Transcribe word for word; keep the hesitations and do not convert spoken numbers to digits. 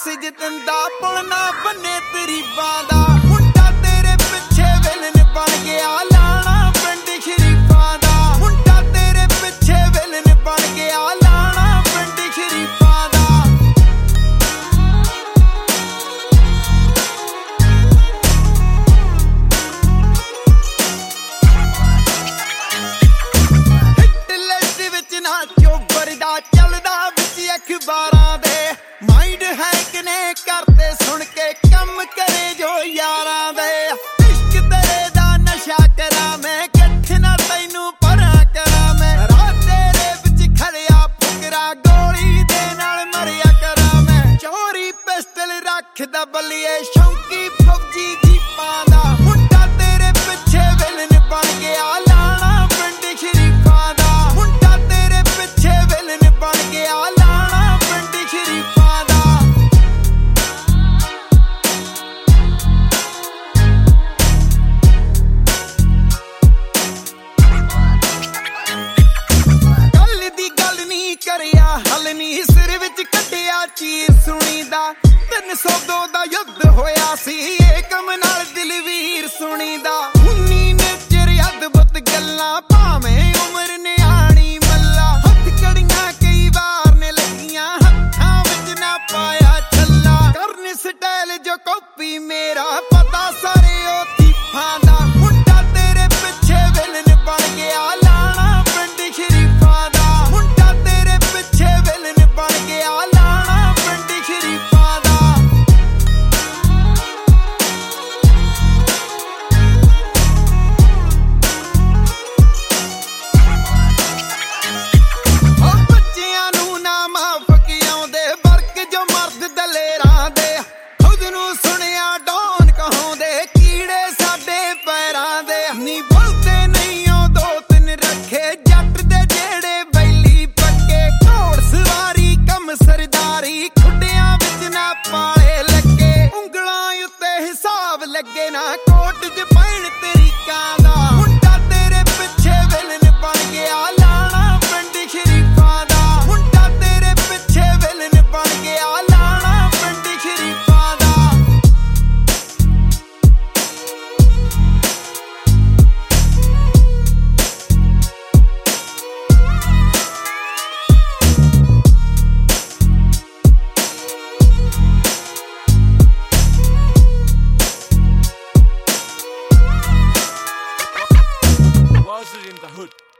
Message ਦਿੰਦਾ ਪੁਲ ਨਾ ਬੰਨੇ ਤਰੀਬਾਂ ਦਾ ਮੁੰਡਾ ਤੇਰੇ ਪਿੱਛੇ ਵਿਲਨ ਬਣ ਗਿਆ ਲਾਣਾ ਪਿੰਡ ਸ਼ਰੀਫਾਂ ਦਾ ਮੁੰਡਾ ਤੇਰੇ ਪਿੱਛੇ ਵਿਲਨ ਬਣ ਗਿਆ ਲਾਣਾ ਪਿੰਡ ਸ਼ਰੀਫਾਂ ਦਾ ਹਿੱਟ ਲਿਸਟ ਵਿੱਚ ਨਾ ਚੋਬਰ ਦਾ ਚੱਲਦਾ ਵਿੱਚ ਅਖਬਾਰਾਂ ਦੇ ਮਾਈਂਡ ਹੈਕ ਨੇ ਕਰਦੇ ਸੁਣ ਕੇ ਕੰਮ ਕਰੇ ਜੋ ਯਾਰਾਂ ਦੇ ਇਸ਼ਕ ਤੇਰੇ ਦਾ ਨਸ਼ਾ ਕਰਾਂ ਮੈਂ ਕਿੱਥ ਨਾ ਤੈਨੂੰ ਪਰਾਂ ਕਰਾਂ ਮੈਂ ਰਾਤ ਤੇਰੇ ਵਿੱਚ ਖੜਿਆ ਫੁਕਰਾ ਗੋਲੀ ਦੇ ਨਾਲ ਮਰਿਆ ਕਰਾਂ ਮੈਂ ਚੋਰੀ ਪਿਸਟਲ ਰੱਖਦਾ ਬੱਲੀਏ ਸ਼ੌਂਕੀ ਫੌਜੀ ਜੀਪਾਂ ਦਾ ਮੁੰਡਾ ਤੇਰੇ ਪਿੱਛੇ ਵਿਲਨ ਬਣ ਗਿਆ ਲਾਣਾ ਪਿੰਡ ਸ਼ਰੀਫਾਂ ਦਾ ਮੁੰਡਾ ਤੇਰੇ ਪਿੱਛੇ ਵਿਲਨ ਬਣ ਗਿਆ ਲਾਣਾ ਪਿੰਡ ਸ਼ਰੀਫਾਂ ਦਾ ਗੱਲ ਦੀ ਗੱਲ ਨਹੀਂ ਕਰਿਆ ਹਲ ਨਹੀਂ ਸਿਰ ਵਿੱਚ ਕੱਢਿਆ ਚੀਰ ਸੁਣੀਦਾ ਤਿੰਨ ਸੌ ਦੋ ਦਾ ਯੁੱਧ ਹੋਇਆ ਸੀ ਏਕਮ ਨਾਲ ਦਿਲਵੀਰ ਸੁਣੀਦਾ ਉਨੀ ਨੇ ਚਿਰ ਅਦਭੁਤ ਗੱਲਾਂ ਭਾਵੇਂ ਉਮਰ ਨਿਆਣੀ ਮੱਲਾ ਹੱਥ ਕੜੀਆਂ ਕਈ ਵਾਰ ਨੇ ਲੱਗੀਆਂ ਹੱਥਾਂ ਵਿੱਚ ਨਾ ਪਾਇਆ ਛੱਲਾ ਕਰਨ ਸਟਾਈਲ ਜੋ ਕਾਪੀ ਮੇਰਾ ਪਤਾ ਸਾਰੇ ਉਹ ਥੀਫਾਂ ਦਾ ਮੁੰਡਾ ਤੇਰੇ ਪਿੱਛੇ ਵਿਲਨ ਬਣ ਗਿਆ ਲਾਣਾ ਪਿੰਡ ਸ਼ਰੀਫਾਂ ਦਾ ਮੁੰਡਾ ਤੇਰੇ ਪਿੱਛੇ ਵਿਲਨ ਬਣ ਗਿਆ ਲਾਣਾ ਪਿੰਡ ਸ਼ਰੀਫਾਂ ਦਾ ਉਹ ਬੱਚਿਆਂ ਨੂੰ ਨਾ ਮਾਫਕ ਆਉਂਦੇ ਵਰਕ ਜੋ ਮਰਦ ਦਲੇਰਾਂ ਦੇ ਖੁਦ ਨੂੰ ਸੁਣਿਆ ਡੌਨ ਕਹਾਉਂਦੇ ਕੀੜੇ ਸਾਡੇ ਪੈਰਾਂ ਦੇ ਨੀ ਬੋਲਦੇ ਨਹੀਂ ਉਹ ਦੋ ਤਿੰਨ ਰੱਖੇ ਜੱਟ ਦੇ ਜਿਹੜੇ ਬੈਲੀ ਪੱਕੇ ਘੋੜ ਸਵਾਰੀ ਕੰਮ ਸਰਦਾਰੀ ਖੁੱਡਿਆਂ ਵਿੱਚ ਨਾ ਪਾਲੇ ਲੱਗੇ ਉਂਗਲਾਂ ਉੱਤੇ ਹਿਸਾਬ ਲੱਗੇ ਨਾ ਕੋਟ 'ਚ ਪੈਣ ਤਰੀਕਾਂ ਦਾ ਮੁੰਡਾ ਤੇਰੇ ਪਿੱਛੇ ਵਿਲਨ ਬਣ ਗਿਆ ਲਾਣਾ ਪਿੰਡ ਸ਼ਰੀਫਾਂ ਦਾ ਮੁੰਡਾ ਤੇਰੇ ਪਿੱਛੇ ਵਿਲਨ ਬਣ ਗਿਆ ਲਾਣਾ ਪਿੰਡ ਸ਼ਰੀਫਾਂ ਦਾ Was it in the hood?